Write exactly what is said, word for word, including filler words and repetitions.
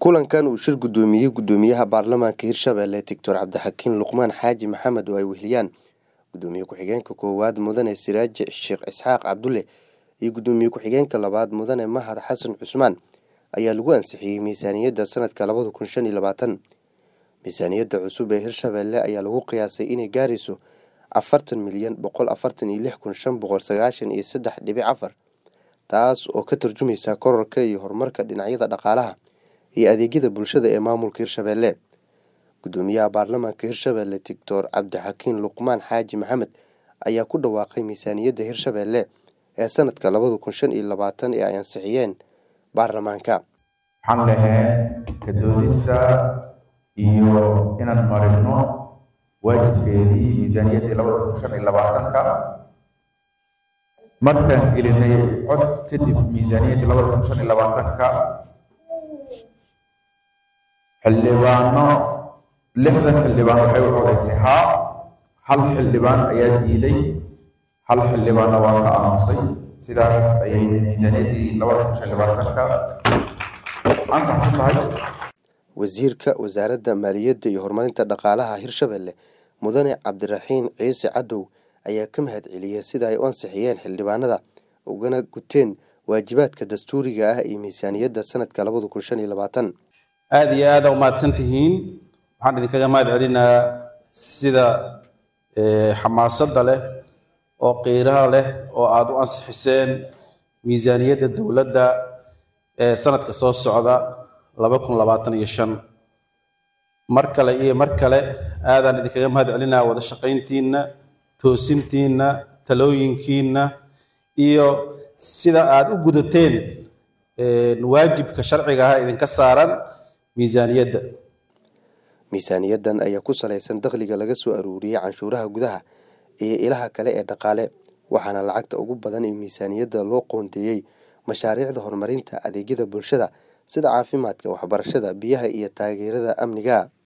kulankan uu shir gudoomiyey gudoomiyaha baarlamaanka Hirshabelle Doctor Cabdixakiin Luqmaan Xaaji Maxamed oo ay weheliyaan gudoomiye ku-xigeenka koowaad mudane Siraaj Sheekh Isxaaq Cabdulle iyo gudoomiye ku-xigeenka labaad mudane Mahad Xasan Cusmaan ayaa lagu ansixiyay miisaaniyadda sanadka laba kun shan iyo labaatan. miisaaniyadda cusub ee Hirshabelle ayaa lagu qiyaasay inay gaarayso afartan milyan boqol afartan iyo lix kun shan boqol sagaashan iyo saddex dhibic afar, taas oo ka tarjumaysa kororka iyo horumarka dhinacyada dhaqaalaha iyo adeegyada bulshada ee maamulka Hirshabelle. gudoomiyaha baarlamaanka Hirshabelle Doctor Cabdixakiin Luqmaan Xaaji Maxamed ayaa ku dhawaaqay miisaaniyadda Hirshabelle ee sanadka laba kun shan iyo labaatan ee ay ansixiyeen baarlamaanka. waxaan lahayn ka doodista iyo inaan marino waajibkeedii miisaaniyaddii laba kun shan iyo labaatanka markaan gelinay cod kadib miisaaniyaddii laba kun shan iyo labaatanka xildhibaano lixdan xildhibaan waxay u codaysay haa, hal xildhibaan ayaa diiday, hal xildhibaanna waa ka aamusay. sidaas ayay miisaaniyaddii laba kun shan iyo labaatanka ansax ku tahay. wasiirka wasaaradda maaliyadda iyo horumarinta dhaqaalaha Hirshabelle mudane Cabdiraxiin Ciise Cadow ayaa ka mahad celiyay sida ay u ansixiyeen xildhibaanada ugana guteen waajibaadka dastuuriga ah ee miisaaniyadda sanadka laba kun shan iyo labaatan. aad iyo aad u mahadsan tihiin. waxaan idinkaga mahad celinaa sida xamaasadda leh oo qiiraha leh oo aad u ansixiseen miisaaniyadda dowladda ee sanadka soo socda laba kun labaatan iyo shan. mar kale iyo mar kale aadaan idinkaga mahad celinaa wada shaqayntiinna, toosintiinna, talooyinkiinna iyo sida aad u gudateen waajibka sharciga ah idinka saaran miisaaniyadda. miisaaniyaddan ayaa ku salaysan dakhliga laga soo aruuriyey canshuuraha gudaha iyo ilaha kale ee dhaqaale, waxaana lacagta ugu badan ee miisaaniyadda loo qoondeeyey mashaariicda horumarinta adeegyada bulshada sida caafimaadka, waxbarashada, biyaha iyo taageerada amniga.